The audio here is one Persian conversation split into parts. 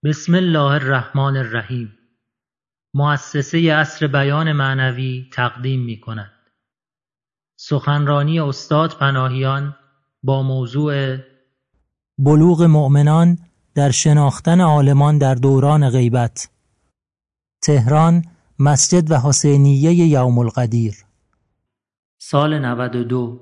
بسم الله الرحمن الرحیم. مؤسسه عصر بیان معنوی تقدیم می کند سخنرانی استاد پناهیان با موضوع بلوغ مؤمنان در شناختن عالمان در دوران غیبت. تهران، مسجد و حسینیه یوم القدیر، سال 92.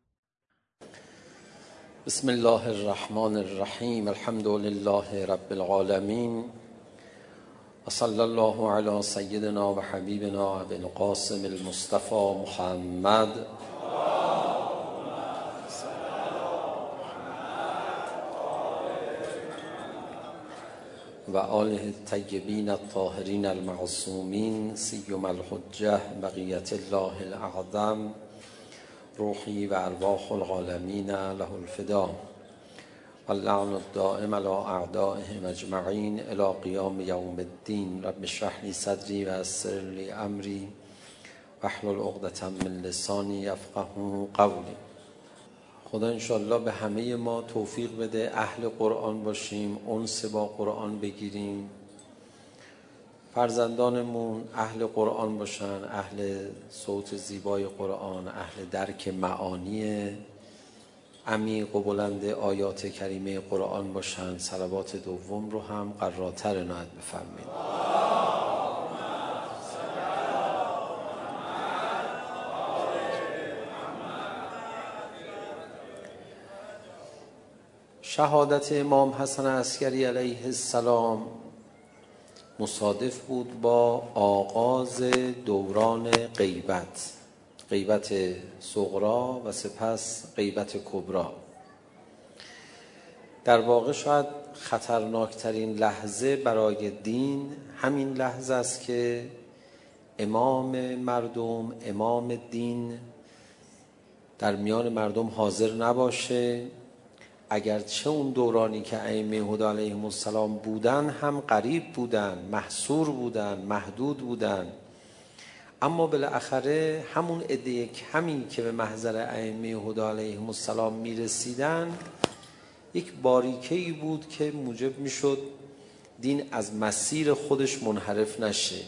بسم الله الرحمن الرحیم. الحمد لله رب العالمین و صلی الله علی سیدنا و حبیبنا ابی القاسم المصطفى محمد و آله الطیبین الطاهرین المعصومین سیما الحجة بقیة الله الاعظم روحی و ارواح العالمین له الفدا و اللعن الدائم علی اعدائهم اجمعین الی قیام یوم الدین. رب اشرح لی صدری و یسر لی امری واحلل عقدة من لسانی یفقهوا قولی. خدا انشاءالله به همه ما توفیق بده اهل قرآن باشیم، انس با قرآن بگیریم، فرزندانمون اهل قرآن باشن، اهل صوت زیبای قرآن، اهل درک معانی عمیق و بلند آیات کریمه قرآن باشن. صلوات دوم رو هم قراتر عنایت بفرمایید. شهادت امام حسن عسکری علیه السلام مصادف بود با آغاز دوران غیبت، غیبت صغرا و سپس غیبت کبرا. در واقع شاید خطرناکترین لحظه برای دین همین لحظه است که امام مردم، امام دین در میان مردم حاضر نباشه. اگرچه اون دورانی که ائمه هدی علیهم السلام بودن هم قریب بودن، محصور بودن، محدود بودن، اما بالاخره همون عده کمی که به محضر ائمه هدی علیهم السلام میرسیدن یک باریکه‌ای بود که موجب میشد دین از مسیر خودش منحرف نشه.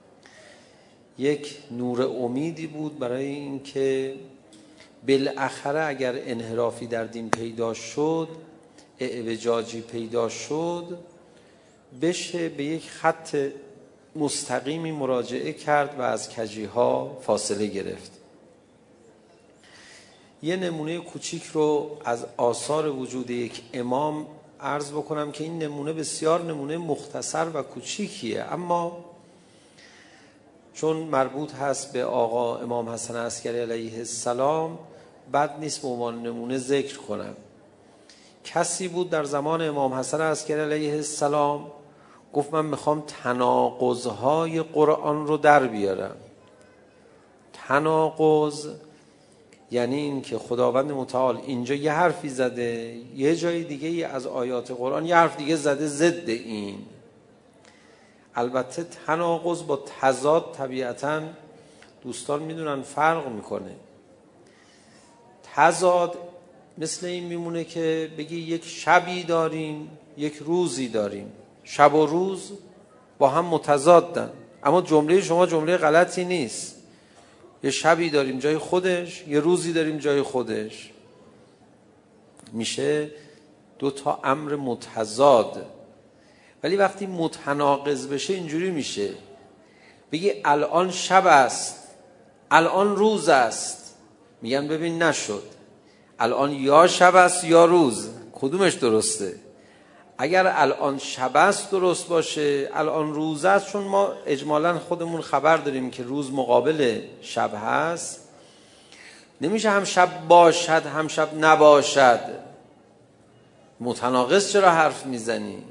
یک نور امیدی بود برای اینکه بالاخره اگر انحرافی در دین پیدا شد، اعوجاجی پیدا شد، بشه به یک خط مستقیمی مراجعه کرد و از کجی‌ها فاصله گرفت. یه نمونه کوچیک رو از آثار وجود یک امام عرض بکنم که این نمونه بسیار نمونه مختصر و کوچیکیه، اما چون مربوط هست به آقا امام حسن عسکری علیه السلام بد نیست به عنوان نمونه ذکر کنم. کسی بود در زمان امام حسن عسکری علیه السلام گفت من میخوام تناقض‌های قرآن رو در بیارم. تناقض یعنی این که خداوند متعال اینجا یه حرفی زده، یه جای دیگه از آیات قرآن یه حرف دیگه زده ضد این. البته تناقض با تضاد طبیعتاً دوستان میدونن فرق میکنه. تضاد مثل این میمونه که بگی یک شبی داریم، یک روزی داریم، شب و روز با هم متضادن، اما جمله شما جمله غلطی نیست. یه شبی داریم جای خودش، یه روزی داریم جای خودش، میشه دو تا امر متضاد. ولی وقتی متناقض بشه اینجوری میشه، بگی الان شب است، الان روز است، میگن ببین نشد، الان یا شب است یا روز، کدومش درسته؟ اگر الان شب است درست باشه، الان روز است، چون ما اجمالاً خودمون خبر داریم که روز مقابل شب هست، نمیشه هم شب باشد هم شب نباشد. متناقض چرا حرف میزنی؟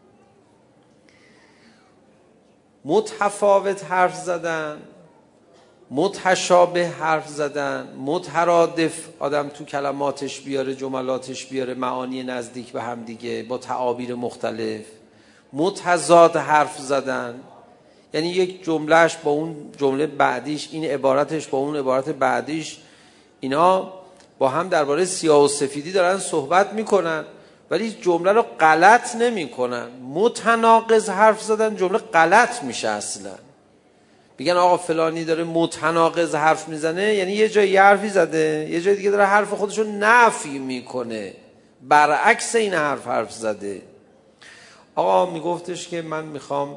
متفاوت حرف زدن، متشابه حرف زدن، مترادف آدم تو کلماتش بیاره، جملاتش بیاره معانی نزدیک به هم دیگه با تعابیر مختلف. متضاد حرف زدن یعنی یک جملهش با اون جمله بعدیش، این عبارتش با اون عبارت بعدیش، اینا با هم درباره سیاه و سفیدی دارن صحبت میکنن. ولی جمله رو غلط نمی کنن. متناقض حرف زدن جمله غلط میشه اصلا. میگن آقا فلانی داره متناقض حرف میزنه، یعنی یه جای حرفی زده، یه جای دیگه داره حرف خودشو نفی میکنه، برعکس این حرف زده. آقا میگفتش که من میخوام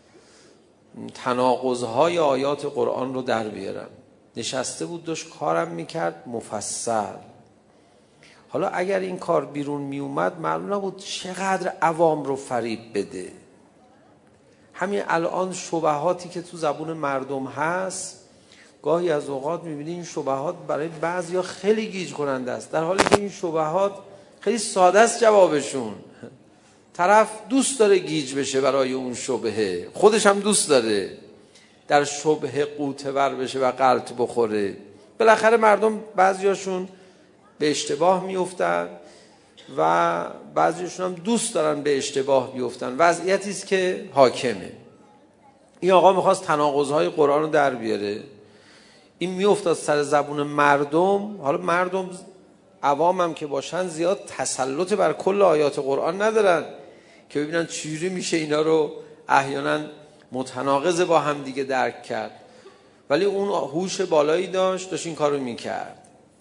تناقض‌های آیات قرآن رو در بیارم. نشسته بود داشت کارم میکرد مفصل. حالا اگر این کار بیرون میومد معلوم نبود چقدر عوام رو فریب بده. همین الان شبهاتی که تو زبون مردم هست، گاهی از اوقات میبینی این شبهات برای بعضیا خیلی گیج کننده است، در حالی که این شبهات خیلی ساده است جوابشون. طرف دوست داره گیج بشه برای اون شبهه، خودش هم دوست داره در شبهه غوطه ور بشه و غلط بخوره. بالاخره مردم بعضیاشون به اشتباه میافتن و بعضیشون هم دوست دارن به اشتباه بیفتن. وضعیتی است که حاکمه. این آقا میخواست تناقض‌های قرآن رو در بیاره، این میافتاد سر زبون مردم. حالا مردم عوام هم که باشن زیاد تسلط بر کل آیات قرآن ندارن که ببینن چجوری میشه اینا رو احیانا متناقض با هم دیگه درک کرد، ولی اون هوش بالایی داشت این کارو میکرد.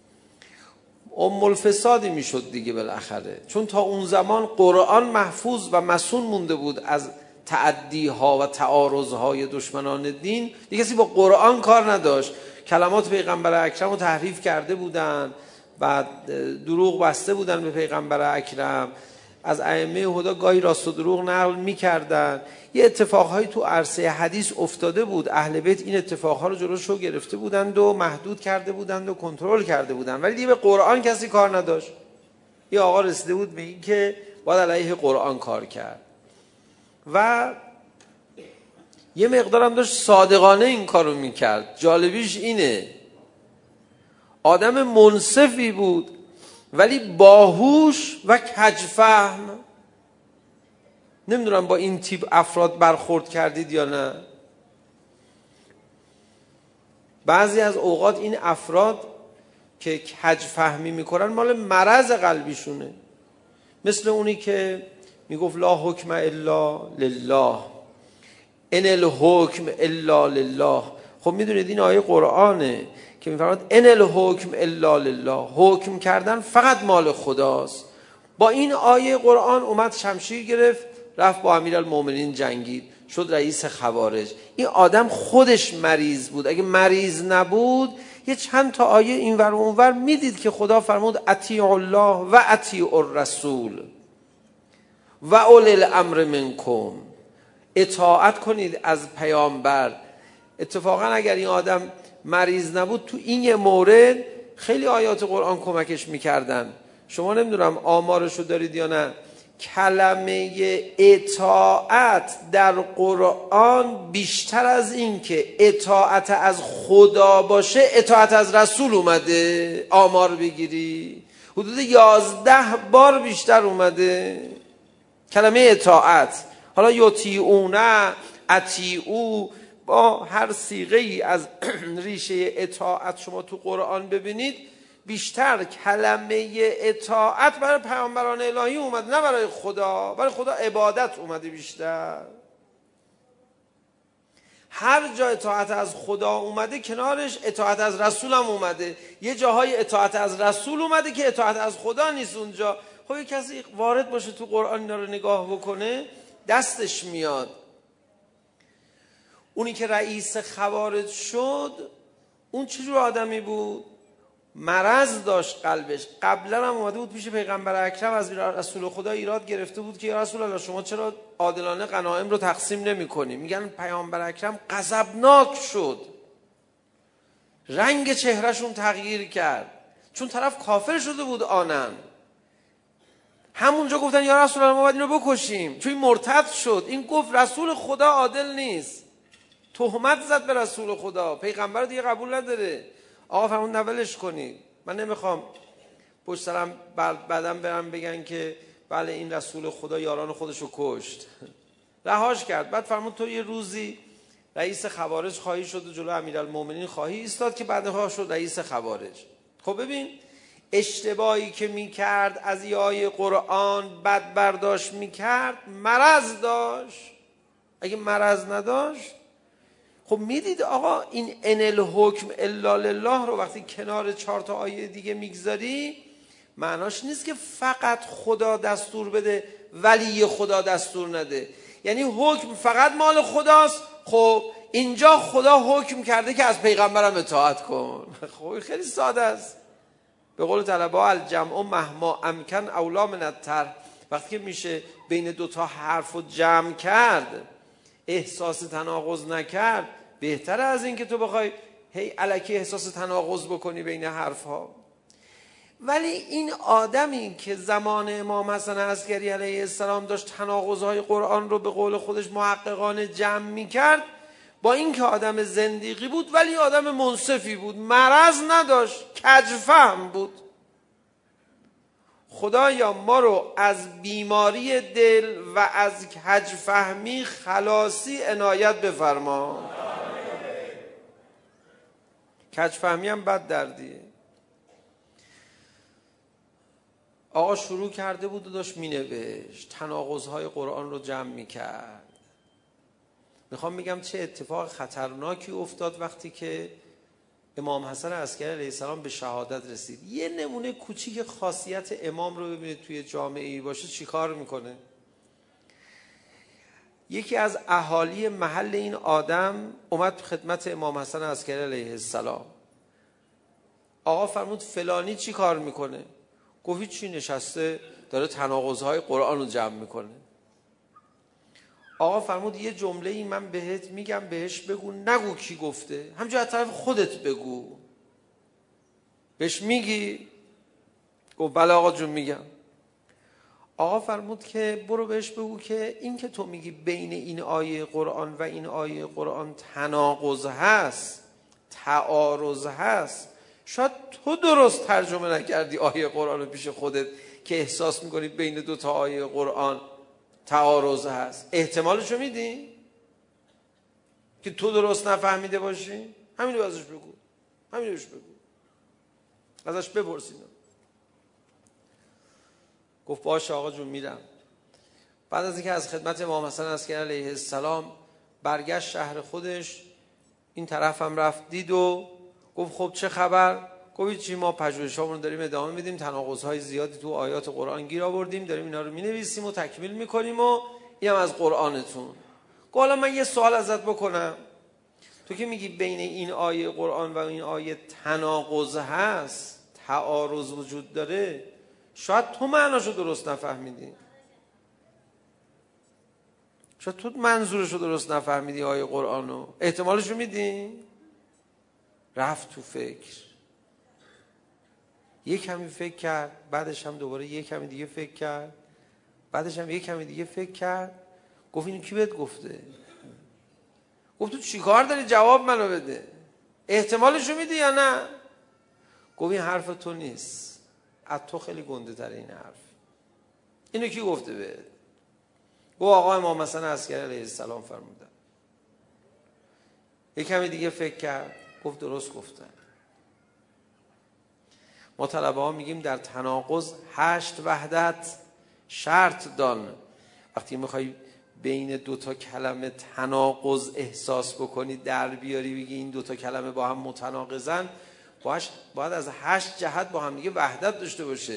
الفسادی میشد دیگه بالاخره، چون تا اون زمان قرآن محفوظ و مصون مونده بود از تعدیها و تعارضهای دشمنان دین. دیگه کسی با قرآن کار نداشت. کلمات پیغمبر اکرم رو تحریف کرده بودن، بعد دروغ بسته بودن به پیغمبر اکرم، از ائمه هدا گاهی راست و دروغ نقل میکردن. یه اتفاقهایی تو عرصه حدیث افتاده بود، اهل بیت این اتفاقها رو جلوشو گرفته بودند و محدود کرده بودند و کنترل کرده بودند، ولی دیگه به قرآن کسی کار نداشت. یه آقا رسیده بود به این که باید علیه قرآن کار کرد و یه مقدارم داشت صادقانه این کارو میکرد. جالبیش اینه آدم منصفی بود ولی باهوش و کجفهم. نمیدونم با این تیپ افراد برخورد کردید یا نه. بعضی از اوقات این افراد که کجفهمی میکنن مال مرض قلبیشونه، مثل اونی که میگفت لا حکم الا لله ان الحکم الا لله. خب میدونید این آیه قرآنه که میفرماد ان الحکم الا لله، حکم کردن فقط مال خداست. با این آیه قرآن اومد شمشیر گرفت رفت با امیرالمومنین جنگید، شد رئیس خوارج. این آدم خودش مریض بود. اگه مریض نبود یه چند تا آیه اینور و اونور میدید که خدا فرمود اطیعوا الله و اطیعوا الرسول و اولی الامر منکم، اطاعت کنید از پیامبر. اتفاقا اگر این آدم مریض نبود تو این یه مورد خیلی آیات قرآن کمکش میکردن. شما نمیدونم آمارشو دارید یا نه، کلمه اطاعت در قرآن بیشتر از این که اطاعت از خدا باشه اطاعت از رسول اومده. آمار بگیری حدود 11 بار بیشتر اومده کلمه اطاعت. حالا یطیعونه، اطیعو، با هر صیغه ای از ریشه اطاعت شما تو قرآن ببینید بیشتر کلمه اطاعت برای پیامبران الهی اومد، نه برای خدا. برای خدا عبادت اومده بیشتر. هر جا اطاعت از خدا اومده کنارش اطاعت از رسول هم اومده. یه جاهای اطاعت از رسول اومده که اطاعت از خدا نیست اونجا. خب یه کسی وارد باشه تو قرآن اینا رو نگاه بکنه دستش میاد. اونی که رئیس خوارج شد اون چجور آدمی بود؟ مرض داشت قلبش. قبلا هم اومده بود پیش پیغمبر اکرم از رسول خدا ایراد گرفته بود که یا رسول الله شما چرا عادلانه غنایم رو تقسیم نمی کنی؟ میگن پیغمبر اکرم غضبناک شد، رنگ چهرهشون تغییر کرد، چون طرف کافر شده بود آنن. همونجا گفتن یا رسول الله ما باید اینو بکشیم چون این مرتد شد. این گفت رسول خدا عادل نیست، تهمت زد به رسول خدا، پیغمبر دیگه قبول نداره. آقا فرمود نولش کنید، من نمیخوام پشت سرم بعدم برم بگن که بله این رسول خدا یاران خودشو کشت. رهاش کرد. بعد فرمود تو یه روزی رئیس خوارج خواهی شد و جلو امیرالمومنین خواهی ایستاد که بعدها شد رئیس خوارج. خب ببین اشتباهی که میکرد از یه آیه قرآن بد برداشت میکرد مرض داشت. اگه مرض نداشت خب میدید آقا این ان الحکم الا لله رو وقتی کنار 4 تا آیه دیگه میگذاری معناش نیست که فقط خدا دستور بده ولی خدا دستور نده، یعنی حکم فقط مال خداست. خب اینجا خدا حکم کرده که از پیغمبرم اطاعت کن. خب خیلی ساده است. به قول طلبه الجمع مهما امکن اولا من الترک. وقتی که میشه بین 2 تا حرف رو جمع کرد احساس تناقض نکرد بهتره از این که تو بخوای هی الکی احساس تناقض بکنی بین حرف ها. ولی این آدمی که زمان امام حسن عسکری علیه السلام داشت تناقض‌های قرآن رو به قول خودش محققانه جمع می‌کرد، با اینکه آدم زندیقی بود ولی آدم منصفی بود، مرض نداشت، کج‌فهم بود. خدایا ما رو از بیماری دل و از کج‌فهمی خلاصی عنایت بفرما. کج‌فهمی هم بد دردیه. آقا شروع کرده بود و داشت مینوشت، تناقض‌های قرآن رو جمع میکرد. میخوام بگم چه اتفاق خطرناکی افتاد وقتی که امام حسن عسکری علیه السلام به شهادت رسید. یه نمونه کوچیک خاصیت امام رو ببینید توی جامعه‌ای باشه چی کار میکنه. یکی از اهالی محل این آدم اومد خدمت امام حسن عسکری علیه السلام. آقا فرمود فلانی چی کار میکنه؟ گفت چی نشسته داره تناقض‌های قرآن رو جمع میکنه. آقا فرمود یه جمله‌ای من بهت میگم بهش بگو، نگو کی گفته، همینجا از طرف خودت بگو. بهش میگی؟ گفت بله آقا جون میگم. آقا فرمود که برو بهش بگو که این که تو میگی بین این آیه قرآن و این آیه قرآن تناقض هست، تعارض هست، شاید تو درست ترجمه نکردی آیه قرآن رو پیش خودت که احساس میکنی بین 2 تا آیه قرآن تعارض هست. احتمالشو میدی که تو درست نفهمیده باشی؟ همینو ازش بگو، همینو بهش بگو، ازش بپرسین. گفت باشه آقا جون میرم. بعد از اینکه از خدمت امام حسن عسکری علیه السلام برگشت شهر خودش، این طرف هم رفت دید و گفت خب چه خبر؟ گفت چی، ما پژوهشامون داریم ادامه میدیم، تناقض‌های زیادی تو آیات قرآن گیر آوردیم، داریم اینا رو مینویسیم و تکمیل میکنیم و اینم از قرآنتون. گفت حالا من یه سوال ازت بکنم، تو که میگی بین این آیه قرآن و این آیه تناقض هست، تعارض وجود داره، شاید تو معناشو درست نفهمیدی، شاید تو منظورشو درست نفهمیدی آیه قرآنو، احتمالشو میدی؟ رفت تو فکر، یک کمی فکر کرد، بعدش هم دوباره یک کمی دیگه فکر کرد، بعدش هم یک کمی دیگه فکر کرد. گفت اینو کی بهت گفته؟ گفت تو چی کار داری جواب منو بده، احتمالشو میدی یا نه؟ گفت این حرف تو نیست، از تو خیلی گنده تره این حرف. اینو کی گفته بهت؟ گفت آقا امام حسن عسکری علیه السلام فرمودن. یک کمی دیگه فکر کرد، گفت درست گفتن. ما طلبه ها میگیم در تناقض 8 وحدت شرط دان. وقتی میخوای بین 2 تا کلمه تناقض احساس بکنی، در بیاری بگی این 2 تا کلمه با هم متناقضن، باید از 8 جهت با هم دیگه وحدت داشته باشه.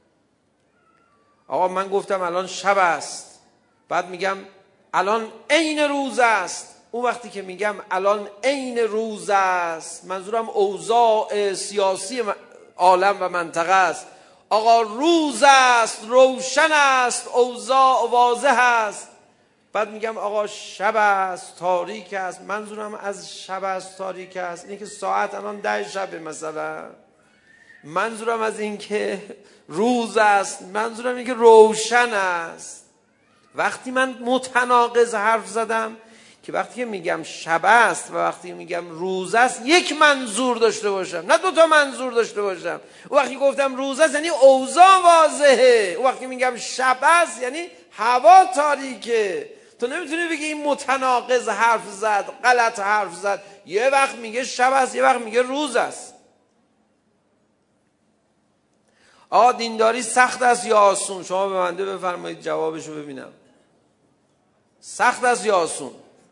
آقا من گفتم الان شب است، بعد میگم الان عین روز است. اون وقتی که میگم الان عین روز است منظورم اوضاع سیاسی عالم و منطقه است. آقا روز است، روشن است، اوضاع واضح است. بعد میگم آقا شب است، تاریک است، منظورم از شب است تاریک است اینه که ساعت الان 10 شبه مثلا. منظورم از این که روز است، منظورم این که روشن است. وقتی من متناقض حرف زدم که وقتی که میگم شب است و وقتی میگم روز است یک منظور داشته باشم، نه 2 تا منظور داشته باشم. وقتی گفتم روز است یعنی اوضاع واضحه، وقتی میگم شب است یعنی هوا تاریکه. تو نمیتونی بگی این متناقض حرف زد، غلط حرف زد. یه وقت میگه شب است، یه وقت میگه روز است. دینداری سخت است یا آسون؟ شما به بنده بفرمایید جوابشو ببینم. سخت است یا آسون؟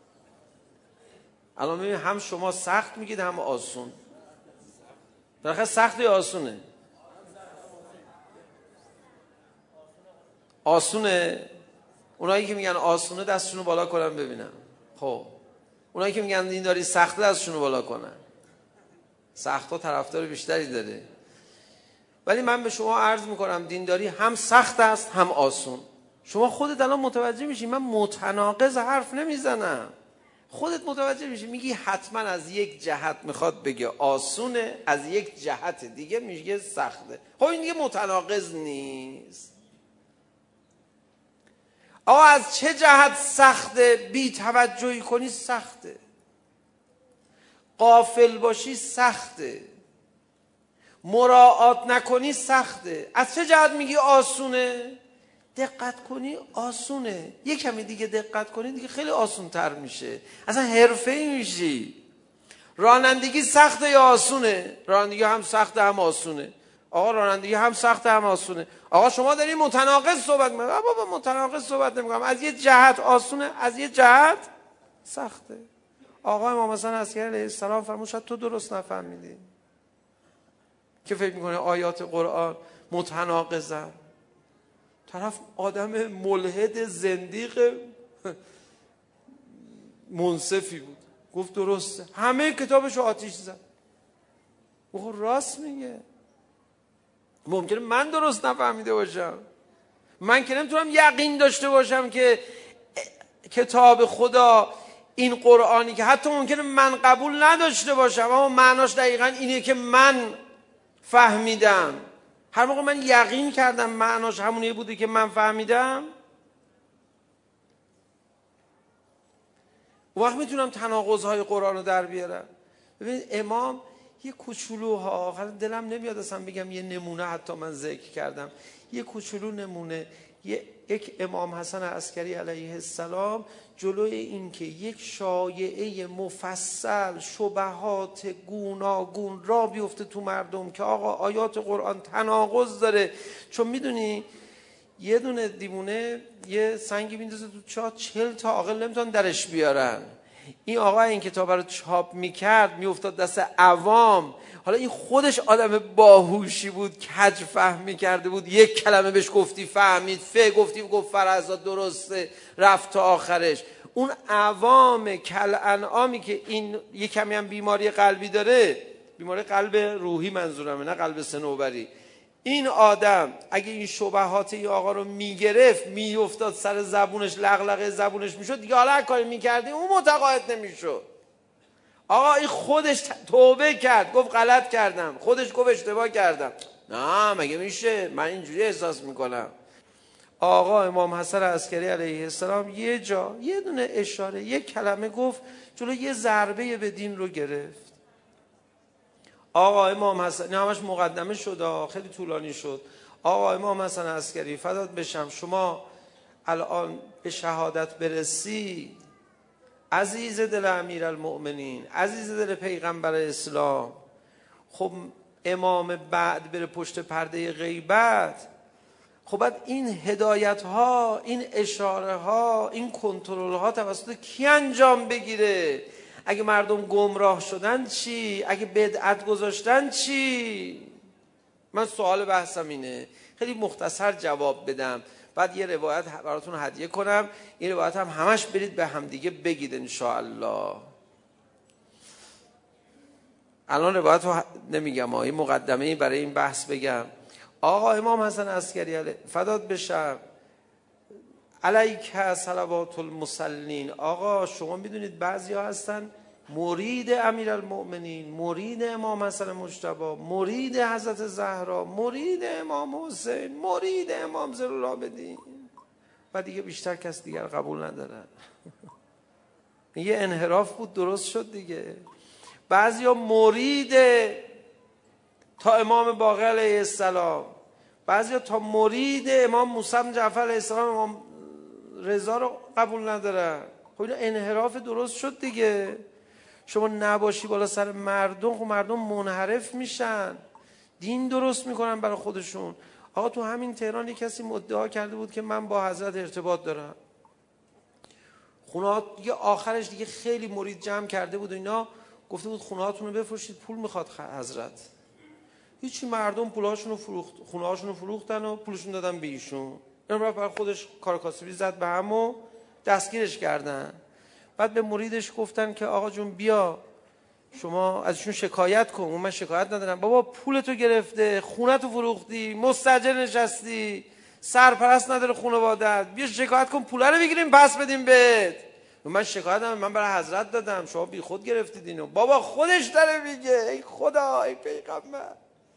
الان ببین، هم شما سخت میگید هم آسون. بالاخره سخت یا آسونه؟ آسونه. اونایی که میگن آسونه دستشونو بالا کنن ببینم. خب اونایی که میگن دینداری سخته دستشونو بالا کنن. سخت ها طرفدار بیشتری داره. ولی من به شما عرض میکنم دینداری هم سخت است هم آسون. شما خودت الان متوجه میشی من متناقض حرف نمیزنم. خودت متوجه میشی میگی حتما از یک جهت میخواد بگه آسونه، از یک جهت دیگه میگه سخته. خب این دیگه متناقض نیست. آقا از چه جهت سخته؟ بی توجهی کنی سخته، غافل باشی سخته، مراعات نکنی سخته. از چه جهت میگی آسونه؟ دقت کنی آسونه، یک کمی دیگه دقت کنی دیگه خیلی آسون تر میشه، اصلا حرفه‌ای میشی. رانندگی سخته یا آسونه؟ رانندگی هم سخته هم آسونه. آقا رانندگی هم سخته هم آسونه. آقا شما داری متناقض صحبت میکنی. بابا متناقض صحبت نمیکنم. از یه جهت آسونه، از یه جهت سخته. آقا امام حسن عسکری علیه السلام فرمود شاید تو درست نفهمیدی که فکر میکنه آیات قرآن متناقضن. طرف آدم ملحد زندیق منصفی بود، گفت درسته، همه کتابشو آتیش زد. گفت راست میگه. ممکنه من درست نفهمیده باشم، من که نمیتونم یقین داشته باشم که کتاب خدا این قرآنی که حتی ممکنه من قبول نداشته باشم اما معناش دقیقا اینه که من فهمیدم، هر موقع من یقین کردم معناش همونیه بوده که من فهمیدم، اون وقت میتونم تناقض‌های قرآن رو در بیارم. ببینید امام یه کوچولوها، آخر دلم نمیاد اصلا بگم یه نمونه، حتی من ذکر کردم یه کوچولو نمونه. یک امام حسن عسکری علیه السلام جلوی این که یک شایعه مفصل شبهات گوناگون را بیفته تو مردم که آقا آیات قرآن تناقض داره، چون میدونی یه دونه دیوونه یه سنگی میندازه تو چاه 40 تا عاقل نمیتونن درش بیارن. این آقا این کتاب رو چاپ میکرد میافتاد دست عوام. حالا این خودش آدم باهوشی بود، کج فهم میکرده بود، یک کلمه بهش گفتی فهمید، گفتی گفت فرزاد درسته، رفت تا آخرش. اون عوام کل انعامی که این یک کمی هم بیماری قلبی داره، بیماری قلب روحی منظورمه نه قلب صنوبری، این آدم اگه این شبهات این آقا رو میگرفت میافتاد سر زبونش، لغلقه زبونش میشد دیگه، حالا هر کاری میکردی اون متقاعد نمیشد. آقا این خودش توبه کرد، گفت غلط کردم، خودش گفت اشتباه کردم. نه مگه میشه؟ من اینجوری احساس میکنم. آقا امام حسن عسکری علیه السلام یه جا یه دونه اشاره، یه کلمه گفت، جلو یه ضربه به دین رو گرفت. آقا امام حسن، نه همش مقدمه شد، خیلی طولانی شد. آقا امام حسن عسکری فدات بشم، شما الان به شهادت برسی، عزیز دل امیرالمؤمنین، عزیز دل پیغمبر اسلام، خب امام بعد بره پشت پرده غیبت، خب بعد این هدایت ها، این اشاره ها، این کنترل ها توسط کی انجام بگیره؟ اگه مردم گمراه شدن چی؟ اگه بدعت گذاشتن چی؟ من سوال بحثم اینه، خیلی مختصر جواب بدم، بعد یه روایت براتون هدیه کنم. این روایت هم همش برید به همدیگه بگید انشاءالله. الان روایت رو نمیگم، این مقدمه برای این بحث بگم. آقا امام حسن عسکری فدات بشم، علیک صلوات المصلین. آقا شما میدونید بعضی ها هستن مرید امیرالمؤمنین، مرید امام حسن مجتبی، مرید حضرت زهرا، مرید امام حسین، مرید امام زین العابدین و دیگه بیشتر کس دیگر قبول ندارن. یه انحراف بود، درست شد دیگه. بعضی ها مرید تا امام باقر علیه السلام، بعضی ها تا مرید امام موسی بن جعفر علیه السلام، امام رضا رو قبول ندارن. خب این انحراف درست شد دیگه. شما نباشی بالا سر مردم، خب مردم منحرف میشن، دین درست میکنن برای خودشون. آقا تو همین تهران یک کسی مدعا کرده بود که من با حضرت ارتباط دارم. خونه دیگه آخرش دیگه خیلی مرید جمع کرده بود و اینا، گفته بود خونه هاتون رو بفروشید، پول میخواد حضرت. هیچی، مردم پولاشون رو فروخت، خونه هاشون رو فروختن و پولشون دادن به ایشون. این رفت برای خودش کار کاسبی زد به هم و دستگیرش کردن. بعد به مریدش گفتن که آقا جون بیا شما ازشون شکایت کن. اون من شکایت ندارم. بابا پولتو گرفته، خونه‌تو فروختی، مستاجر نشستی، سرپرست نداره خانواده‌ات، بیا شکایت کن پولا رو بگیریم پس بدیم بهت. من شکایت ندارم، من برای حضرت دادم، شما بی خود گرفتید اینو. بابا خودش داره میگه. ای خدا، ای پیغمبر.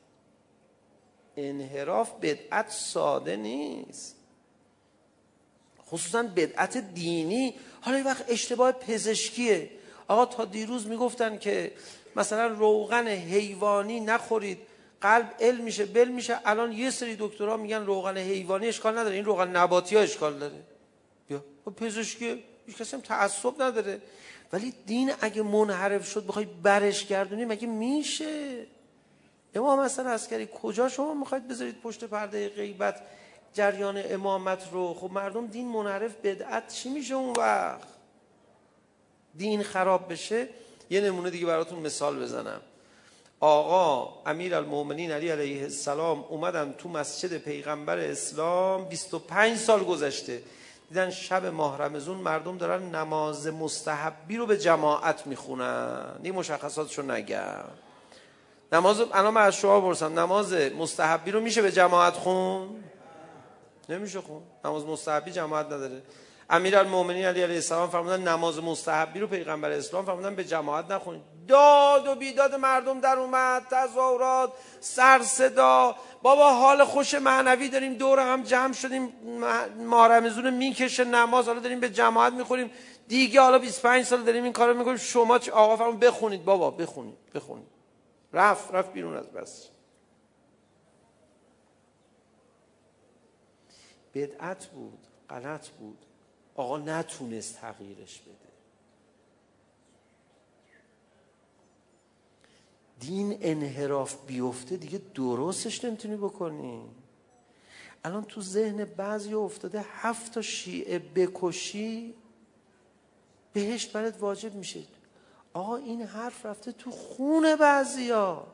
انحراف بدعت ساده نیست، خصوصا بدعت دینی. حالا یه وقت اشتباه پزشکیه. آقا تا دیروز میگفتن که مثلا روغن حیوانی نخورید قلب ال میشه بل میشه، الان یه سری دکترها میگن روغن حیوانی اشکال نداره، این روغن نباتی ها اشکال داره. بیا پزشکی هیچ کسی هم تعصب نداره. ولی دین اگه منحرف شد بخوای برش گردونی مگه میشه؟ امام حسن عسکری کجا شما میخواید بذارید پشت پرده غیبت جریان امامت رو؟ خب مردم دین منحرف بدعت چی میشه اون وقت؟ دین خراب بشه. یه نمونه دیگه براتون مثال بزنم. آقا امیرالمومنین علی علیه السلام اومدن تو مسجد پیغمبر اسلام، 25 سال گذشته، دیدن شب ماه رمضان مردم دارن نماز مستحبی رو به جماعت میخونن. این مشخصاتشو نگم. نماز الان من از شما پرسم نماز مستحبی رو میشه به جماعت خون؟ نمیشه خون. نماز مستحبی جماعت نداره. امیرالمومنین علی علیه السلام فرمودن نماز مستحبی رو پیغمبر اسلام فرمودن به جماعت نخونید. داد و بیداد مردم در اومد، تظاهرات، سر صدا. بابا حال خوش معنوی داریم، دور هم جمع شدیم، ماه رمضان میکشه نماز، حالا داریم به جماعت میخوریم دیگه، حالا 25 سال داریم این کارو میکنیم. شما آقا فرمود بخونید بابا، بخونید. رفت بیرون از بس. بدعت بود، غلط بود. آقا نتونست تغییرش بده. دین انحراف بیفته دیگه درستش نمیتونی بکنی. الان تو ذهن بعضی افتاده 7 تا شیعه بکشی بهشت برات واجب میشه. آقا این حرف رفته تو خون بعضیا،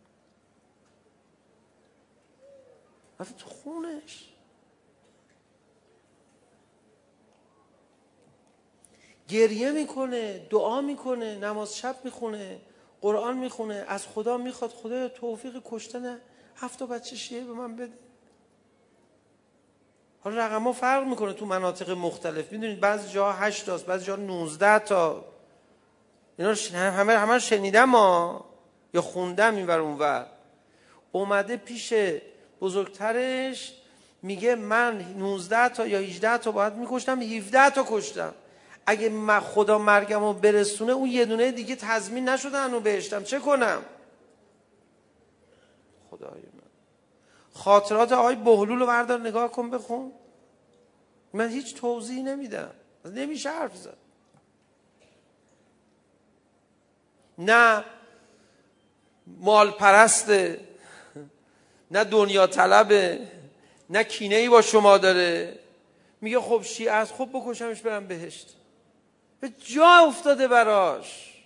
رفته تو خونش. گریه میکنه، دعا میکنه، نماز شب میخونه، قرآن میخونه، از خدا میخواد خدا توفیق کشتن 7 تا بچه شیعه به من بده. حالا رقم‌ها فرق میکنه تو مناطق مختلف. میدونید بعضی جاها 8 تاست، بعضی جاها 19 تا. اینا همه شنیدم ما یا خوندم اینور اونور. اومده پیش بزرگترش میگه من 19 تا یا 18 تا باید میکشتم، 17 تا کشتم. اگه خدا مرگمو برسونه اون یه دونه دیگه تضمین نشده انو بهشتم، چه کنم؟ خدای من. خاطرات آقای بهلول رو بردار نگاه کن بخون. من هیچ توضیحی نمیدم، نمیشه حرف زد. نه مال پرسته، نه دنیا طلبه، نه کینه‌ای با شما داره. میگه خب شیعه است، خب بکشمش برم بهشت. به جا افتاده براش.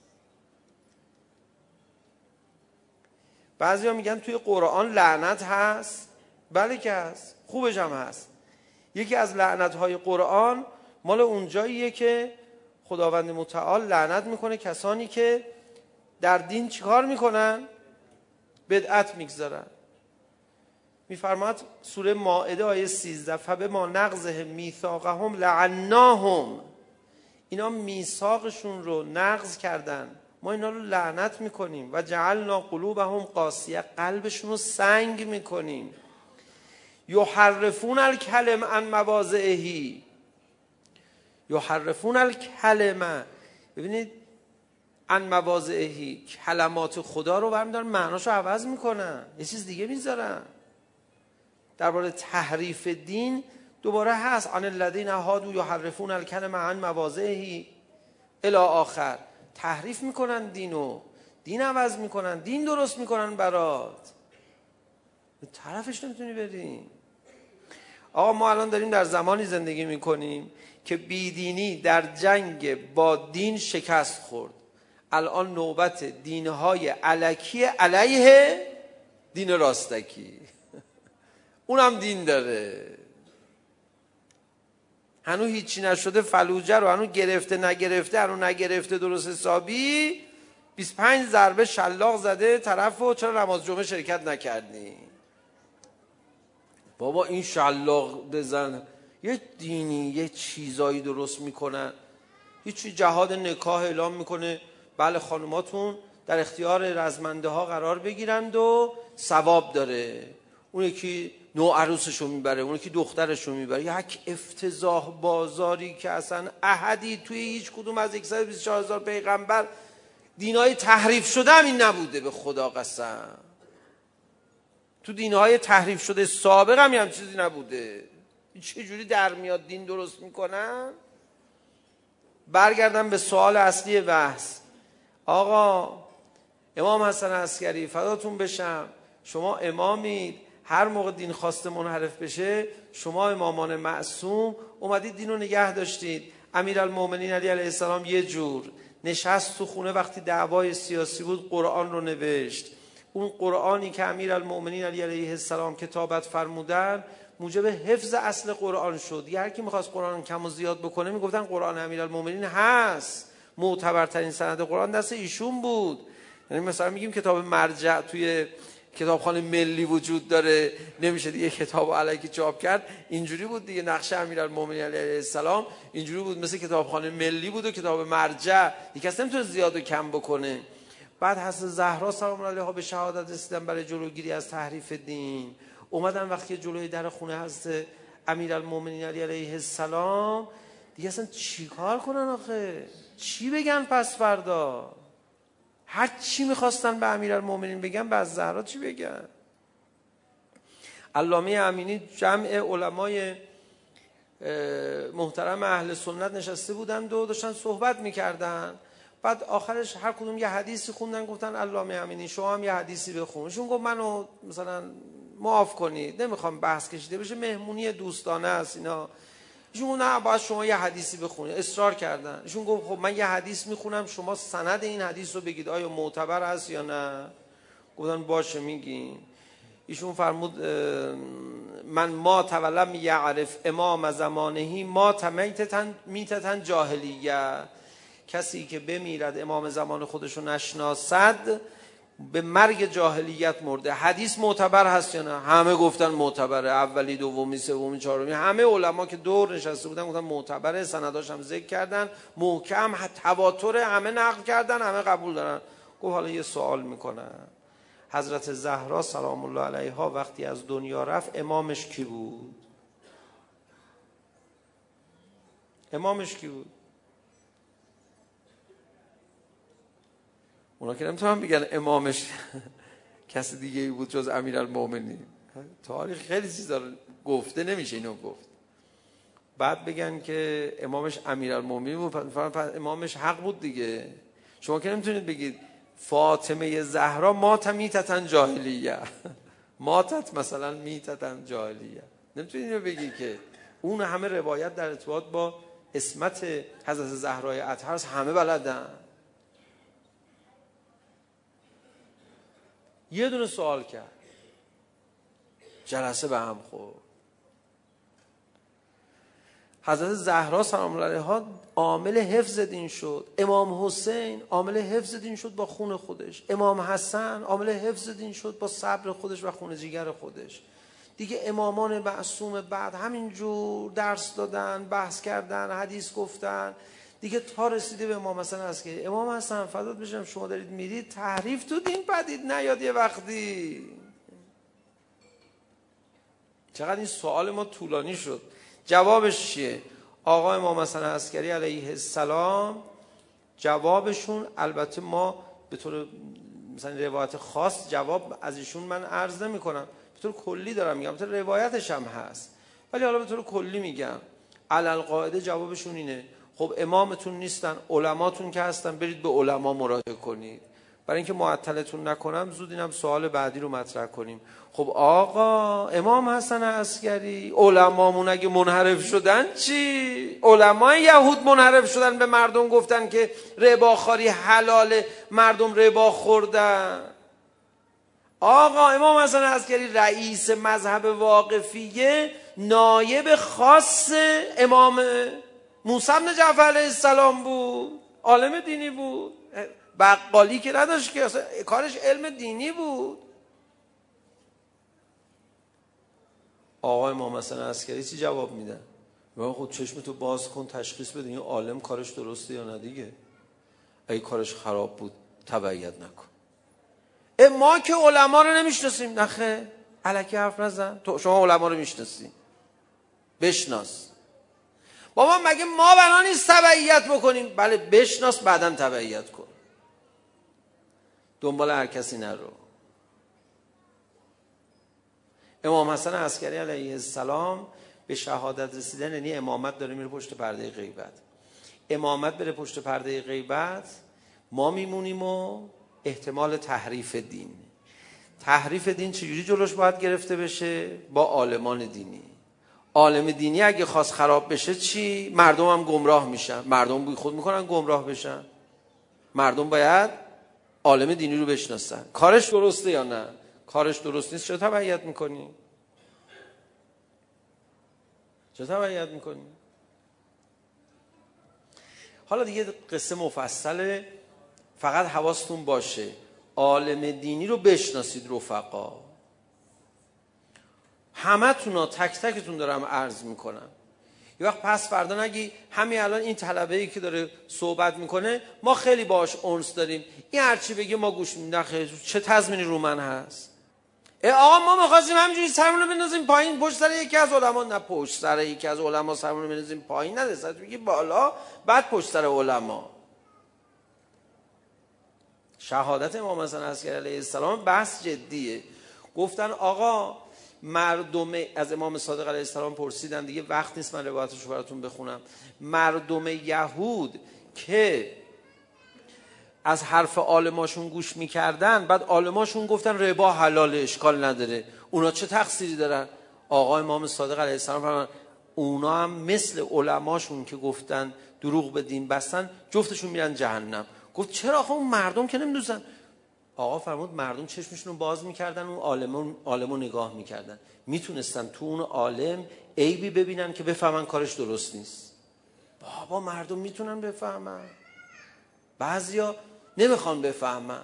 بعضیا میگن توی قرآن لعنت هست. بله که هست، خوبش هم هست. یکی از لعنت‌های قرآن مال اونجاییه که خداوند متعال لعنت میکنه کسانی که در دین چیکار میکنن؟ بدعت میگذارن. میفرماد سوره مائده آیه 13 فبما نقضهم میثاقهم لعناهم. اینا میثاقشون رو نقض کردن، ما اینا رو لعنت میکنیم. و جعلنا قلوبهم قاسیه، قلبشون رو سنگ میکنیم. یحرفون الکلم عن مواضعه. یحرفون الکلمه، ببینید عن مواضعه، کلمات خدا رو برمیدارن معناشو عوض میکنن، یه چیز دیگه میذارن. درباره تحریف دین دوباره هست عن الذین هادوا یحرفون الکلمه عن مواضعه الی آخر. تحریف میکنن دینو، دین عوض میکنن، دین درست میکنن برات. طرفش نمیتونی بری. آقا ما الان داریم در زمانی زندگی میکنیم که بیدینی در جنگ با دین شکست خورد. الان نوبت دینهای الکی علیه دین راستکی. اونم دین داره، هنو هیچی نشده، فلوجه رو هنو گرفته نگرفته، هنو نگرفته درست حسابی 25 ضربه شلاق زده طرفو چرا نماز جمعه شرکت نکردی؟ بابا این شلاق بزن، یه دینی یه چیزایی درست میکنن، هیچی جهاد نکاح اعلام میکنه، بله خانوماتون در اختیار رزمنده ها قرار بگیرند و ثواب داره، اون یکی نو عروسشو میبره، اون یکی دخترشو میبره. یک افتضاح بازاری که اصلا احدی توی هیچ کدوم از 124,000 پیغمبر دینای تحریف شده هم این نبوده. به خدا قسم تو دینهای تحریف شده سابق هم چیزی نبوده. چه جوری در میاد دین درست میکنن؟ برگردم به سوال اصلی بحث. آقا امام حسن عسکری فداتون بشم، شما امامید، هر موقع دین خواسته منحرف بشه شما امامان معصوم اومدید دین رو نگه داشتید. امیرالمومنین علی علیه السلام یه جور نشست تو خونه وقتی دعوای سیاسی بود قرآن رو نوشت. اون قرآنی که امیرالمومنین علی علیه السلام کتابت فرمودن موجب حفظ اصل قرآن شد. هر کی می‌خواست قرآن کم و زیاد بکنه میگفتن قرآن امیرالمومنین هست، معتبرترین سند قرآن دست ایشون بود. یعنی مثلا میگیم کتاب مرجع توی کتابخانه ملی وجود داره، نمیشه دیگه کتاب الکی چاپ کرد. اینجوری بود دیگه، نقش امیرالمومنین علیه السلام اینجوری بود، مثل کتابخانه ملی بود و کتاب مرجع یکی کس نمیتونه زیاد و کم بکنه. بعد حضرت زهرا سلام الله علیها به شهادت رسیدن برای جلوگیری از تحریف دین. اومدن وقتی جلوی در خونه حضرت امیرالمومنین علیه السلام دیگه اصلا چیکار کنن آخه؟ چی بگن پس فردا؟ هر چی میخواستن به امیرالمومنین بگن، به از زهرا چی بگن؟ علامه امینی جمع علمای محترم اهل سنت نشسته بودند و داشتن صحبت میکردن. بعد آخرش هر کدوم یه حدیثی خوندن، گفتن علامه امینی شما هم یه حدیثی بخون. ایشون گفت منو مثلا معاف کنید، نمیخوام بحث کشیده بشه، مهمونی دوستانه است اینا. ایشون گفت نه باید شما یه حدیثی بخونید، اصرار کردن. ایشون گفت خب من یه حدیث میخونم شما سند این حدیث رو بگید آیا معتبر است یا نه. گفتن باشه میگین. ایشون فرمود من ما تولم یعرف امام زمانهی ما میتتن جاهلیه، کسی که بمیرد امام زمان خودشو نشناسد به مرگ جاهلیت مرده. حدیث معتبر هست یا نه؟ همه گفتن معتبره، اولی دومی سومی چهارمی، همه علما که دور نشسته بودن گفتن معتبره، سنداش هم ذکر کردن، محکم، تواتر، همه نقل کردن، همه قبول دارن. گفت حالا یه سوال میکنن، حضرت زهرا سلام الله علیها وقتی از دنیا رفت امامش کی بود؟ امامش کی بود؟ اونا که نمیتونن بگن امامش کسی دیگه ای بود جز امیرالمومنین. تاریخ خیلی چیزا رو گفته نمیشه اینو گفت. بعد بگن که امامش امیرالمومنین بود، امامش حق بود دیگه. شما که نمیتونید بگید فاطمه زهرا مات میتتن جاهلیه، ماتت مثلا میتتن جاهلیه، نمیتونید اینو بگی که. اون همه روایت در ارتباط با اسمت حضرت زهرای اطهر همه بلدن. یه دونه سوال کرد، جلسه به هم خورد. حضرت زهرا سلام الله علیها عامل حفظ دین شد، امام حسین عامل حفظ دین شد با خون خودش، امام حسن عامل حفظ دین شد با صبر خودش و خون جگر خودش. دیگه امامان معصوم بعد همینجور درس دادن، بحث کردن، حدیث گفتن، دیگه تا رسیده به امام حسن عسکری. امام حسن فدات بشم شما دارید میرید تحریف تو دین پدید نیاد یه وقتی. چقدر این سوال ما طولانی شد. جوابش چیه؟ آقا امام حسن عسکری علیه السلام جوابشون، البته ما به طور مثلا روایت خاص جواب از ایشون من عرض نمی کنم، به طور کلی دارم میگم، به طور روایتش هم هست، ولی حالا به طور کلی میگم. علالقاعده جوابشون اینه خب امامتون نیستن، علماتون که هستن برید به علما مراجعه کنید. برای اینکه معطلتون نکنم زود اینم سوال بعدی رو مطرح کنیم. خب آقا امام حسن عسکری، علمامون اگه منحرف شدن چی؟ علمای یهود منحرف شدن، به مردم گفتن که رباخواری حلاله، مردم ربا خوردن. آقا امام حسن عسکری رئیس مذهب واقفیه، نایب خاص امام موسی بن جعفر علیه السلام بود، عالم دینی بود، بقالی که نداشت که، اصلا کارش علم دینی بود. آقا امام حسن عسکری چی جواب میدن؟ میگن خود چشمتو باز کن تشخیص بده این عالم کارش درسته یا نه دیگه. اگه کارش خراب بود تبعیت نکن. ما که علما رو نمیشناسیم. نخه الکی حرف نزن. تو شما علما رو میشناسی، بشناس. بابا مگه ما بنا نیست تبعیت بکنیم؟ بله بشناس بعداً تبعیت کن، دنبال هر کسی نرو. امام حسن عسکری علیه السلام به شهادت رسیدن، یعنی امامت داره میره پشت پرده غیبت. امامت بره پشت پرده غیبت، ما میمونیم و احتمال تحریف دین. تحریف دین چجوری جلوش باید گرفته بشه؟ با عالمان دینی. عالم دینی اگه خواست خراب بشه چی؟ مردم هم گمراه میشن. مردم بی خود میکنن گمراه بشن. مردم باید عالم دینی رو بشناسن. کارش درسته یا نه؟ کارش درست نیست، چرا تبعیت میکنی؟ چرا تبعیت میکنی؟ حالا دیگه قصه مفصله، فقط حواستون باشه عالم دینی رو بشناسید رفقا. همه تونا تک تکتون دارم عرض میکنم. یه وقت پس فردا نگی همین الان این طلبه‌ای که داره صحبت میکنه ما خیلی باهاش انس داریم، این هرچی بگه ما گوش میدیم. نخیر، چه تضمینی رو من هست؟ آقا ما می‌خواستیم همینجوری سرمون رو بندازیم پایین پشت سر یکی از علما. نه پشت سر یکی از علما سرمون رو بندازیم پایین، نه سر بگی بالا بعد پشت سر علما. شهادت امام حسن عسکری علیه السلام بحث جدیه. گفتن آقا مردم، از امام صادق علیه السلام پرسیدن، دیگه وقت نیست من روایتش رو براتون بخونم، مردم یهود که از حرف عالماشون گوش میکردن، بعد عالماشون گفتن ربا حلال، اشکال نداره، اونا چه تقصیری دارن؟ آقا امام صادق علیه السلام فرمودن اونا هم مثل علماشون که گفتن دروغ به دین بستن، جفتشون میرن جهنم. گفت چرا؟ آخه اون مردم که نمیدونن. آقا فرمود مردم چشمشون رو باز میکردن، اون عالمو نگاه میکردن، میتونستن تو اون عالم عیبی ببینن که بفهمن کارش درست نیست. بابا مردم میتونن بفهمن، بعضیا نمیخوان بفهمن،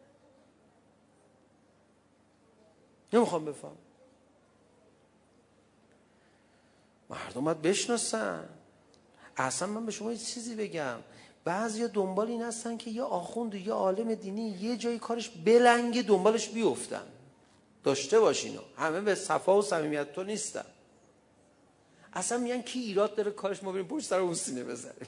نمیخوان بفهمن. مردم باید بشناسن. اصلا من به شما یه چیزی بگم، بعضیا دنبال این هستن که یه آخوند یه عالم دینی یه جایی کارش بلنگه دنبالش بیفتن. داشته باشینو، همه به صفا و صمیمیت تو نیستن. اصلا میگن کی ایراد داره کارش ما بریم پشت سر اون سینه بزنیم.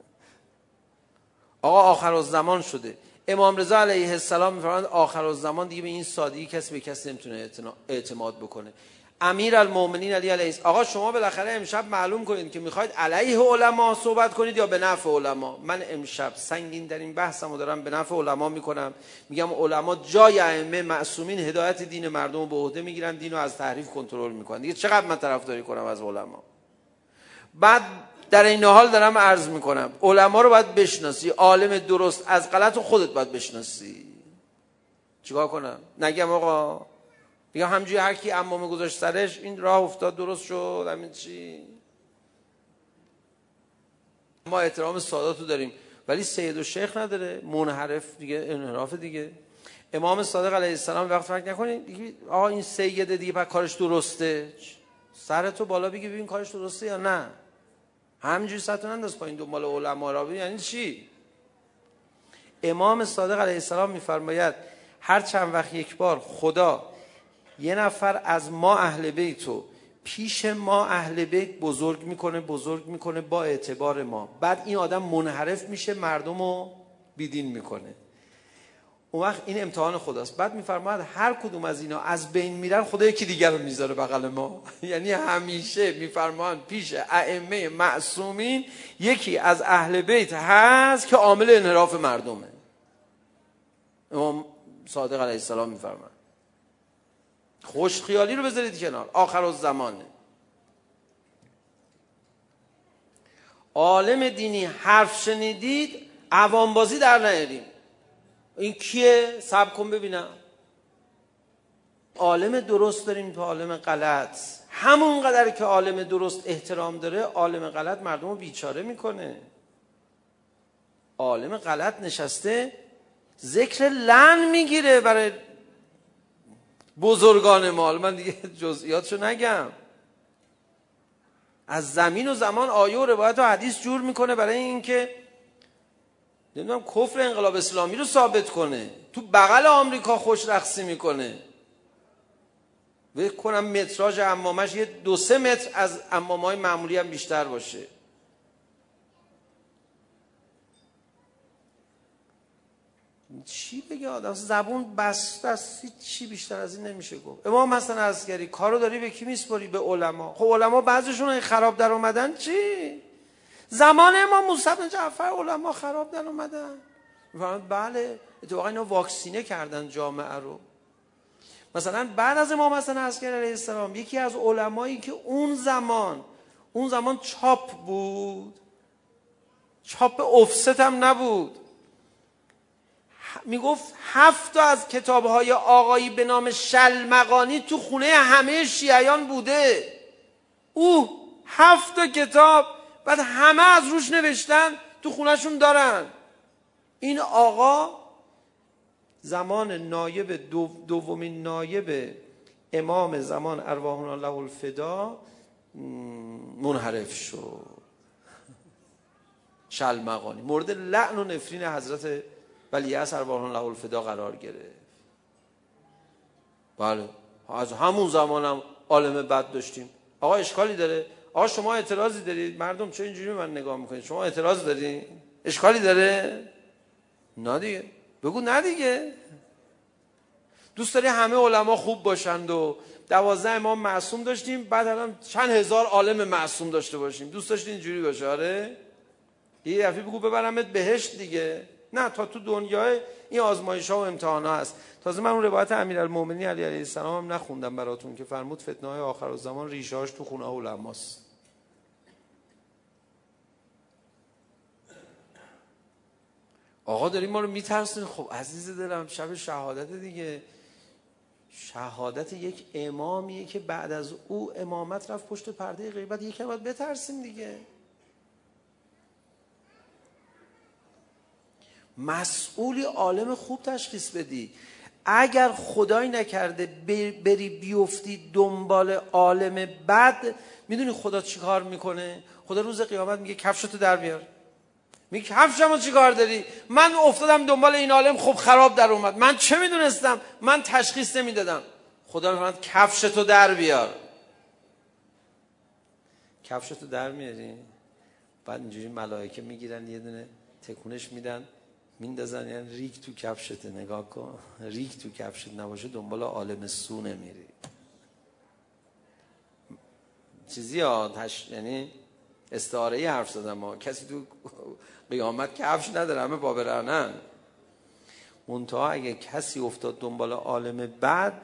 آقا آخرالزمان شده. امام رضا علیه السلام میفرماند آخرالزمان دیگه به این سادگی کسی به کسی نمیتونه اعتماد بکنه. امیرالمومنین علی علیه السلام، آقا شما بالاخره امشب معلوم کنید که میخواید علیه علما صحبت کنید یا به نفع علما. من امشب سنگین در این بحثمو دارم به نفع علما میکنم. میگم علما جای ائمه معصومین هدایت دین مردم رو به عهده میگیرن، دینو از تحریف کنترل میکنن. دیگه چقدر من طرفداری کنم از علما؟ بعد در این حال دارم عرض میکنم علما رو باید بشناسی، عالم درست از غلط رو خودت باید بشناسی. چیکار کنم؟ نگم آقا بگم همجوری هر کی عمامه گذاشت سرش این راه افتاد درست شد، همین چی؟ ما احترام ساداتو داریم ولی سید و شیخ نداره، منحرف دیگه، انحراف دیگه. امام صادق علیه السلام وقت فکر نکنید دیگه آقا این سیده دیگه بعد کارش درسته، سرتو بالا بگی ببین کارش درسته یا نه. همینجوری سرتو ننداز پایین دنبال علما را. یعنی چی؟ امام صادق علیه السلام میفرماید هر چند وقت یک بار خدا یه نفر از ما اهل بیتو پیش ما اهل بیت بزرگ میکنه با اعتبار ما، بعد این آدم منحرف میشه مردمو بیدین میکنه، اون وقت این امتحان خداست. بعد میفرماید هر کدوم از اینا از بین میرن خدا یکی دیگر رو میذاره بغل ما. یعنی همیشه میفرماید پیش ائمه معصومین یکی از اهل بیت هست که عامل انحراف مردمه. امام صادق علیه السلام میفرمایند خوش خیالی رو بذارید کنار، آخر الزمانه. عالم دینی حرف شنیدید عوامبازی در نیاریم. این کیه؟ صبر کن ببینم. عالم درست داریم تو عالم غلط. همون قدر که عالم درست احترام داره، عالم غلط مردم رو بیچاره میکنه. عالم غلط نشسته ذکر لعن میگیره برای بزرگان ما. من دیگه جزئیاتشو نگم. از زمین و زمان آیه و روایت و حدیث جور میکنه برای اینکه نمیدونم کفر انقلاب اسلامی رو ثابت کنه. تو بغل آمریکا خوش رقصی میکنه. فکر کنم متراژ حمامش یه 2-3 متر از حمام‌های معمولی هم بیشتر باشه. چی بگه آدم؟ زبون بسته است، چی بیشتر از این نمیشه گفت. امام حسن عسکری کارو داری به کی میسپاری؟ به علما. خب علما بعضیشون خراب در اومدن چی؟ زمان امام موسی بن جعفر علما خراب در اومدن. بله اتفاقا اینا واکسینه کردن جامعه رو. مثلا بعد از امام حسن عسکری علیه السلام یکی از علمایی که اون زمان چاپ بود، چاپ افست هم نبود، میگفت 7 تا از کتاب‌های آقایی به نام شلمغانی تو خونه همه شیعیان بوده. 7 تا کتاب، بعد همه از روش نوشتن تو خونهشون دارن. این آقا زمان نایب دومین نایب امام زمان ارواحنا الله الفدا منحرف شد. شلمغانی مورد لعن و نفرین حضرت ولیعصر ارواحنا الله الفدا قرار گرفت. بله از همون زمانم عالم بد داشتیم. آقا اشکالی داره؟ آقا شما اعتراضی دارید؟ مردم چه اینجوری من نگاه میکنید؟ شما اعتراض دارید؟ اشکالی داره؟ نه دیگه. بگو نه دیگه. دوست داری همه علما خوب باشند و 12 امام معصوم داشتیم، بعد الان چند هزار عالم معصوم داشته باشیم. دوست داشتی اینجوری باشه؟ آره یه دفعه بگو ببرمت بهشت دیگه. نه، تا تو دنیای این آزمایش‌ها و امتحان‌ها هست. تازه من اون روایت امیرالمومنین علی علیه السلام هم نخوندم براتون که فرمود فتنه‌های آخرالزمان ریشه‌هاش تو خونه علماست. آقا داریم ما رو میترسین. خب عزیز دلم شب شهادت دیگه. شهادت یک امامیه که بعد از او امامت رفت پشت پرده غیبت. یکم باید بترسیم دیگه. مسئولی عالم خوب تشخیص بدی. اگر خدای نکرده بری بیفتی دنبال عالم بد، میدونی خدا چی کار میکنه؟ خدا روز قیامت میگه کفشتو در بیار. میگه کفشمو چی کار داری؟ من افتادم دنبال این عالم، خب خراب در اومد، من چه میدونستم؟ من تشخیص نمیدادم. خدا میگه کفشتو در بیار. کفشتو در میاری، بعد اینجوری ملائکه میگیرن یه دونه تکونش میدن میندازن، یعنی ریگ تو کفشت. نگاه کن، ریگ تو کفشت نباشه دنبال عالم سو نمیری. چیزی یعنی استعاره‌ای حرف زدم ما. کسی تو قیامت کفش نداره، همه پا برهنن. منتها اگه کسی افتاد دنبال عالم بد،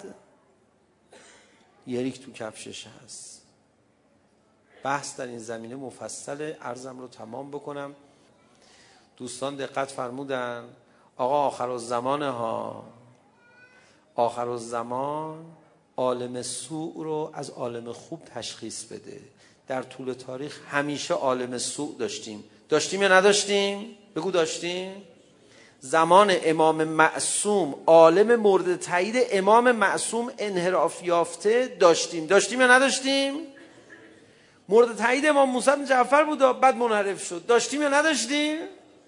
یه ریگ تو کفشش هست. بحث در این زمینه مفصله. عرضم رو تمام بکنم. دوستان دقت فرمودن آقا آخرالزمان ها، آخرالزمان عالم سوء رو از عالم خوب تشخیص بده. در طول تاریخ همیشه عالم سوء داشتیم یا نداشتیم؟ بگو داشتیم. زمان امام معصوم عالم مورد تایید امام معصوم انحراف یافته داشتیم یا نداشتیم؟ مورد تایید امام موسی بن جعفر بود بعد منحرف شد. داشتیم یا نداشتیم؟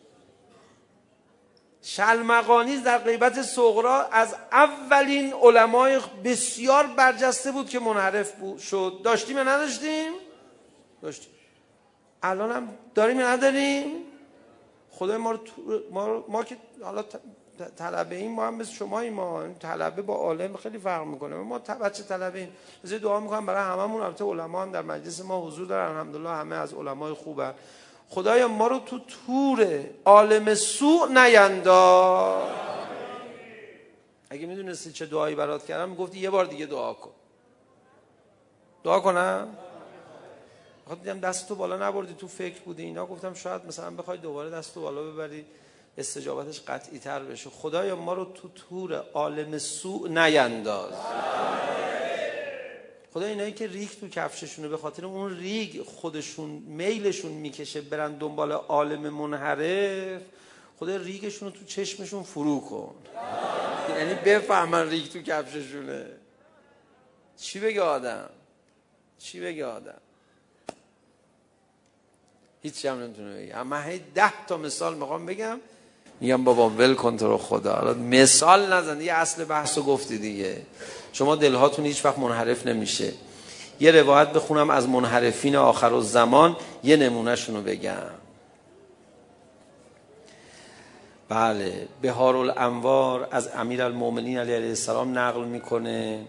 شلمغانی در غیبت صغرا از اولین علمای بسیار برجسته بود که منحرف شد. داشتیم یا نداشتیم؟ داشتیم. الان هم داریم یا نداریم؟ خدای ما که حالا طلبه ایم، ما هم مثل شماییم. ما طلبه با عالم خیلی فرق میکنه. ما بچه طلبه ایم. بذار دعا میکنم برای هممون. البته علما هم در مجلس ما حضور دارن، الحمدلله همه از علمای خوبن. خدایا ما رو تو تور عالم سوء نینداز. اگه میدونستی چه دعایی برات کردم میگفتی یه بار دیگه دعا کن. دعا کنم؟ خب دیدم دستتو بالا نبردی، تو فکر بودی اینا، گفتم شاید مثلا بخوای دوباره دستتو بالا ببری استجابتش قطعی تر بشه. خدایا ما رو تو تور عالم سوء نینداز. خدا اینایی که ریگ تو کفششونه به خاطر اون ریگ خودشون میلشون میکشه برن دنبال عالم منحرف، خدا ریگشون رو تو چشمشون فرو کن. یعنی بفهمن ریگ تو کفششونه. چی بگه آدم؟ چی بگه آدم؟ هیچی هم نمیتونه بگه. اما 10 تا مثال میخوام بگم، میگم بابا ول کن تو رو خدا، حالا مثال نزن، یه اصل بحثو گفتی دیگه. شما دلهاتون هیچ وقت منحرف نمیشه. یه روایت بخونم از منحرفین آخرالزمان، یه نمونهشونو بگم. بله، بهارالانوار از امیرالمومنین علیه السلام نقل میکنه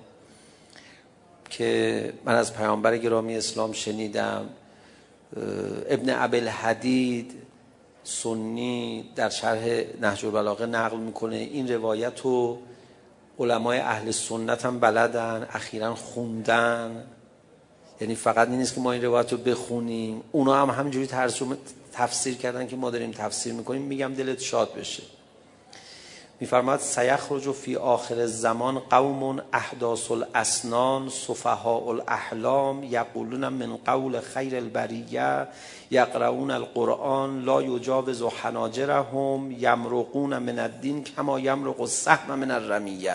که من از پیامبر گرامی اسلام شنیدم. ابن ابوالحدید سنی در شرح نهج البلاغه نقل میکنه. این روایت رو علمای اهل سنت هم بلدن، اخیراً خوندن. یعنی فقط نیست که ما این روایت رو بخونیم، اونا هم همینجوری تفسیر کردن که ما داریم تفسیر میکنیم. میگم دلت شاد بشه. میفرماد سیخرج فی آخر الزمان قوم احداث الاسنان صفحاء الاحلام یقولون من قول خیر البریه یقرؤون القرآن لا یجاوز حناجرهم یمرقون من الدین کما یمرق السهم من الرمیه.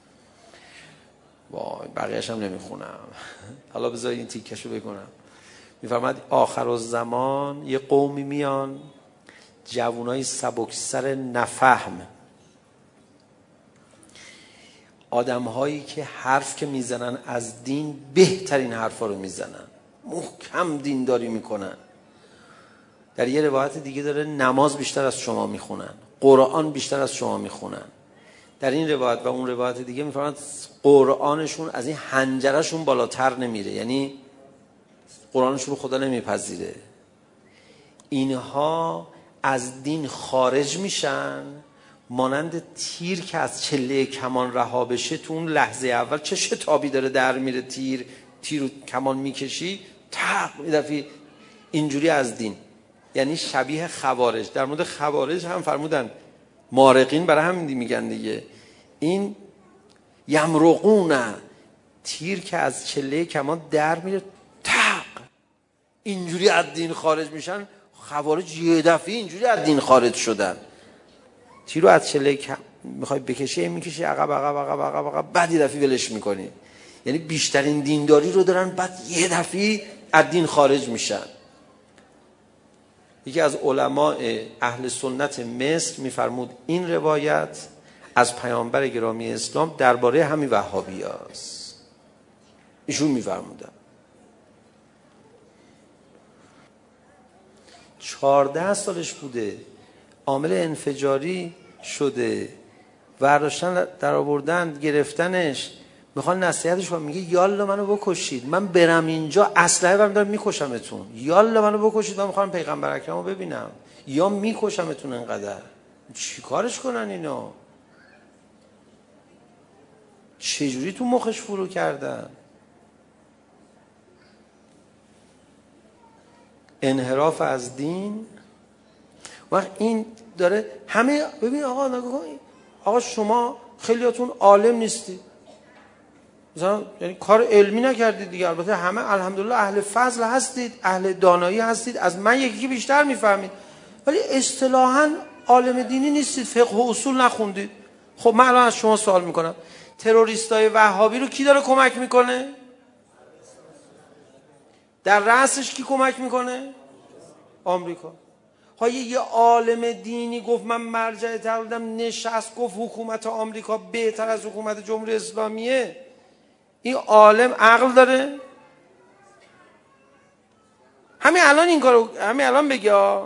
وای بقیه‌اش هم نمیخونم، حالا بذار این تیکشو بکنم. میفرماد آخر الزمان یه قومی میان، جوانای سبکسر نفهم، آدم هایی که حرف که میزنن از دین بهترین حرفا رو میزنن، محکم دینداری میکنن. در یه روایت دیگه داره نماز بیشتر از شما میخونن، قرآن بیشتر از شما میخونن. در این روایت و اون روایت دیگه میفرماد قرآنشون از این حنجرشون بالاتر نمیره، یعنی قرآنشون رو خدا نمیپذیره. اینها از دین خارج میشن، مانند تیر که از چله کمان رها بشه. تو اون لحظه اول چه شتابی داره در میره، تیر رو کمان میکشی تق میدفی اینجوری از دین. یعنی شبیه خوارج. در مورد خوارج هم فرمودن مارقین، برای هم میگن دیگه این یمرقون، تیر که از چله کمان در میره تق اینجوری از دین خارج میشن. خوارج یه دفعه اینجوری از دین خارج شدن. تیر رو از چله میخوای بکشی، میکشی عقب عقب عقب عقب عقب، بعد یه دفعه ولش میکنی. یعنی بیشترین دینداری رو دارن، بعد یه دفعه از دین خارج میشن. یکی از علماء اهل سنت مصر میفرمود این روایت از پیامبر گرامی اسلام درباره همین وهابی هست. ایشون میفرمودن 14 سالش بوده، عامل انفجاری شده، ورداشتن در آوردن گرفتنش، میخوان نصیحتش کنن، میگه یالا منو بکشید، من برم اینجا اسلحه برم دارم میکشمتون، یالا منو بکشید، من میخوام پیغمبر اکرمو ببینم یا میکشمتون. انقدر چی کارش کنن اینا؟ چجوری تو مخش فرو کردن؟ انحراف از دین. وقت این داره همه، ببین آقا نگاه، آقا شما خیلیاتون عالم نیستید مثلا، یعنی کار علمی نکردید دیگه. البته همه الحمدلله اهل فضل هستید، اهل دانایی هستید، از من یکی بیشتر میفهمید، ولی اصطلاحاً عالم دینی نیستید، فقه و اصول نخوندید. خب من الان از شما سوال میکنم، تروریستای وهابی رو کی داره کمک میکنه؟ در رأسش کی کمک میکنه؟ آمریکا. های یه عالم دینی گفت من مرجع تقلیدم، نشست گفت حکومت آمریکا بهتر از حکومت جمهوری اسلامیه. این عالم عقل داره؟ همین الان این کارو همین الان بگه.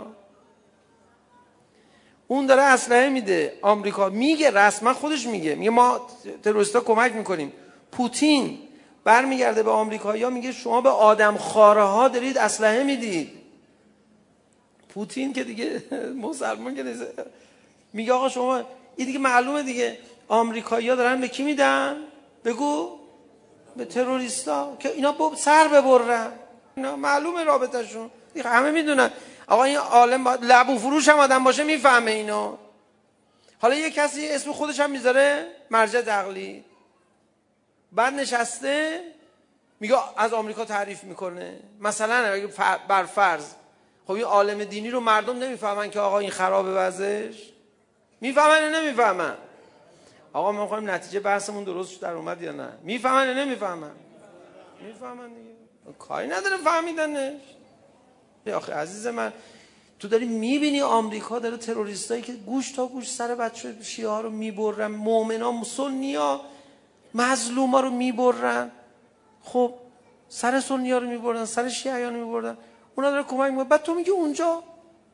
اون داره اسلحه میده، آمریکا میگه رسما، خودش میگه ما تروریستا کمک میکنیم. پوتین برمیگرده به آمریکایی‌ها میگه شما به آدم خواره ها دارید اسلحه میدید. پوتین که دیگه مسلمان که نیست، میگه آقا شما این دیگه معلومه دیگه. آمریکایی‌ها دارن به کی میدن؟ بگو به تروریستا که اینا سر ببرن. اینا معلومه رابطه‌شون دیگه، همه میدونن. آقا این عالم لبو فروش هم آدم باشه میفهمه اینو. حالا یه کسی اسم خودش هم میذاره مرجع تقلید، بعد نشسته میگه از آمریکا تعریف میکنه. مثلا بر فرض خب این عالم دینی رو مردم نمیفهمن که آقا این خرابه وضعش؟ میفهمن یا نمیفهمن؟ آقا ما میخوایم نتیجه بحثمون درست در اومد یا نه؟ میفهمن یا نمیفهمن؟ میفهمن دیگه، کاری نداره فهمیدنش. آخه عزیز من، تو داری میبینی آمریکا داره تروریستایی که گوش تا گوش سر بچه شیعه ها رو میبرن، مؤمنا سنی ها مظلوم ها رو میبرن. خب سر سنی ها رو میبرن، سر شیعه ها رو میبرن، اونا داره کمک میکنه. بعد تو میگی اونجا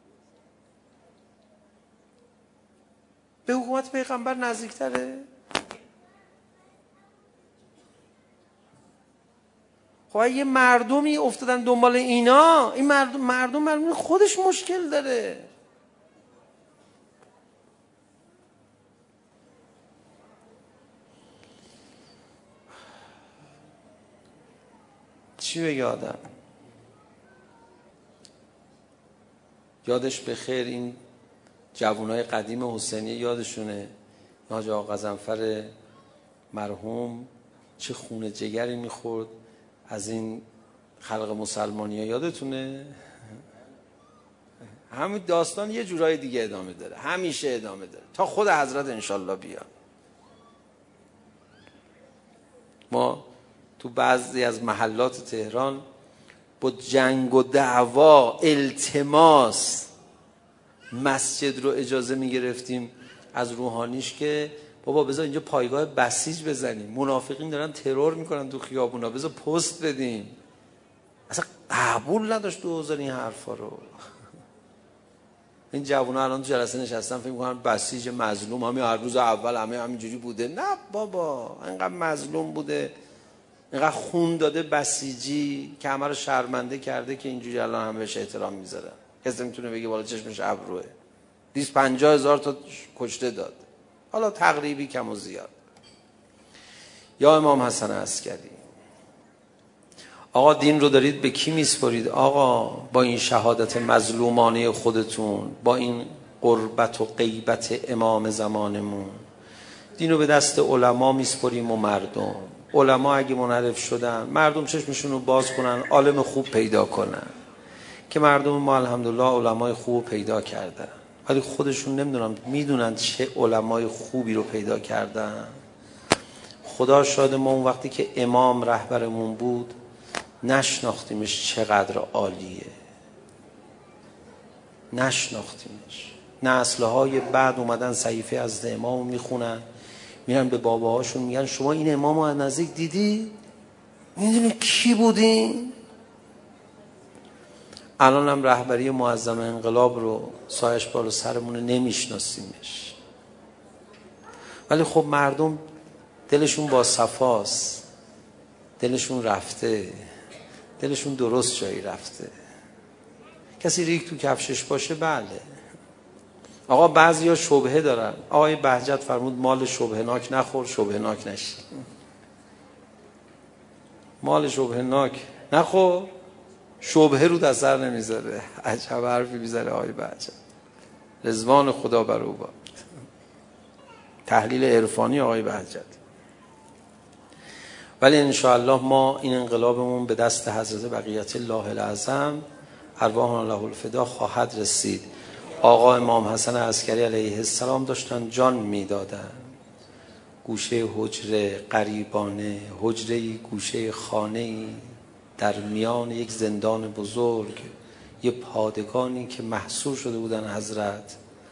به حکومت پیغمبر نزدیکتره؟ خب یه مردمی افتادن دنبال اینا، این مردم خودش مشکل داره. چی بگه آدم؟ یادش به خیر این جوانای قدیم حسینی یادشونه، حاج آقا غضنفر مرحوم چه خون جگری میخورد از این خلق مسلمانی ها، یادتونه؟ همین داستان یه جورای دیگه ادامه داره، همیشه ادامه داره تا خود حضرت انشالله بیاد. ما تو بعضی از محلات تهران با جنگ و دعوا التماس مسجد رو اجازه میگرفتیم از روحانیش که بابا بذار اینجا پایگاه بسیج بزنیم، منافقین دارن ترور میکنن تو خیابونا، بذار پست بدیم. اصلا قبول نداشت 2000 این حرفا رو. این جوونا الان تو جلسه نشستن فکر میکنن بسیج مظلوم همین هر روز اول همه همینجوری بوده. نه بابا، اینقدر مظلوم بوده، اینقدر خون داده بسیجی که همه رو شرمنده کرده که اینجوری الان همه بهش احترام میذارن. کسی میتونه بگه بالا چشمش ابروه. 250,000 تا کشته داد، حالا تقریبی کم و زیاد. یا امام حسن عسکری، آقا دین رو دارید به کی میسپارید؟ آقا با این شهادت مظلومانه خودتون، با این قربت و غیبت امام زمانمون، دین رو به دست علما میسپاریم و مردم. علما اگه منحرف شدن، مردم چشمشون رو باز کنن، عالم خوب پیدا کنن. که مردم ما الحمدلله علمای خوب پیدا کردن، ولی خودشون نمیدونن میدونن چه علمای خوبی رو پیدا کردن. خدا شاید ما اون وقتی که امام رهبرمون بود نشناختیمش چقدر عالیه، نشناختیمش. نسل‌های بعد اومدن صحیفه از امامو میخونن، میرن به باباهاشون میگن شما این امامو از نزدیک دیدی؟ میدونی کی بودین؟ الان هم رهبری معظم انقلاب رو سایش بالا سرمونه نمیشناسیمش، ولی خب مردم دلشون با صفاست، دلشون رفته، دلشون درست جایی رفته. کسی ریگ تو کفشش باشه بله. آقا بعضیا شبهه دارن، آقای بهجت فرمود مال شبهناک نخور شبهناک نشی. مال شبهناک نخور، شبهه رو در سر نمیذاره. عجب حرفی میزنه آقای بهجت، رضوان خدا بر او باد. تحلیل عرفانی آقای بهجت. ولی انشاءالله ما این انقلابمون به دست حضرت بقیت الله الاعظم ارواحنا له الفدا خواهد رسید. آقا امام حسن عسکری علیه السلام داشتن جان میدادن. گوشه حجره غریبانه، حجره گوشه خانه در میان یک زندان بزرگ، یه پادگانی که محصور شده بودن حضرت.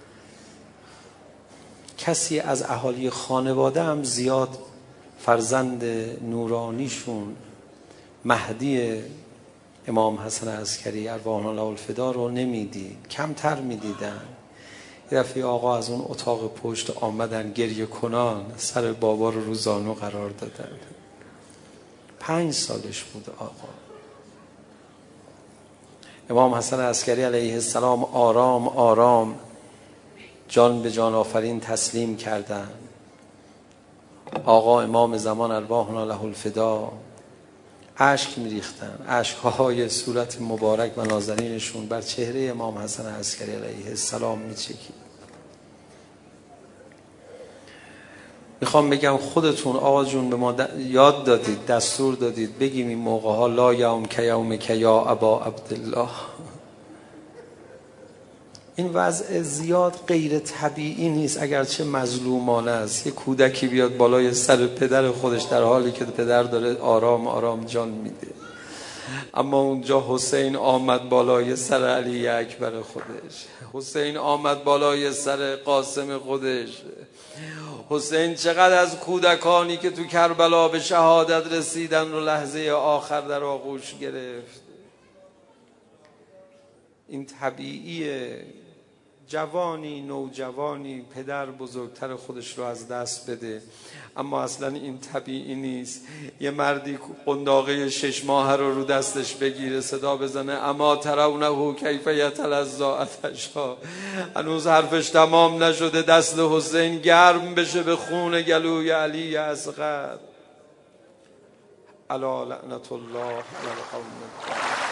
کسی از اهالی خانواده هم زیاد فرزند نورانیشون مهدی امام حسن عسکری ارواحنا له الفدا رو نمیدید، کمتر میدیدن. یه دفعه آقا از اون اتاق پشت آمدن گریه کنان، سر بابا رو زانو قرار دادن. 5 سالش بود آقا. امام حسن عسکری علیه السلام آرام آرام جان به جان آفرین تسلیم کردن. آقا امام زمان ارواحنا له الفدا اشک میریختن، اشکهای صورت مبارک و نازنینشون بر چهره امام حسن عسکری علیه السلام میچکید. میخوام بگم خودتون آقا جون به ما یاد دادید، دستور دادید بگیم این موقع ها لا یوم که یومک یا ابا عبدالله. این وضع زیاد غیر طبیعی نیست، اگرچه مظلومانه است. یه کودکی بیاد بالای سر پدر خودش در حالی که پدر داره آرام آرام جان میده، اما اونجا حسین آمد بالای سر علی اکبر خودش، حسین آمد بالای سر قاسم خودش. حسین چقدر از کودکانی که تو کربلا به شهادت رسیدن رو لحظه آخر در آغوش گرفت. این طبیعیه، جوانی نوجوانی پدر بزرگتر خودش رو از دست بده، اما اصلا این طبیعی نیست. یه مردی قنداقه 6 ماهه رو دستش بگیره صدا بزنه اما ترونه کیف یتلظی عطشا، هنوز حرفش تمام نشده دست حسین گرم بشه به خون گلوی علی اصغر. الا لعنت الله علی القوم.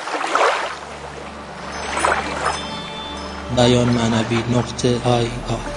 بیان معنوی .ir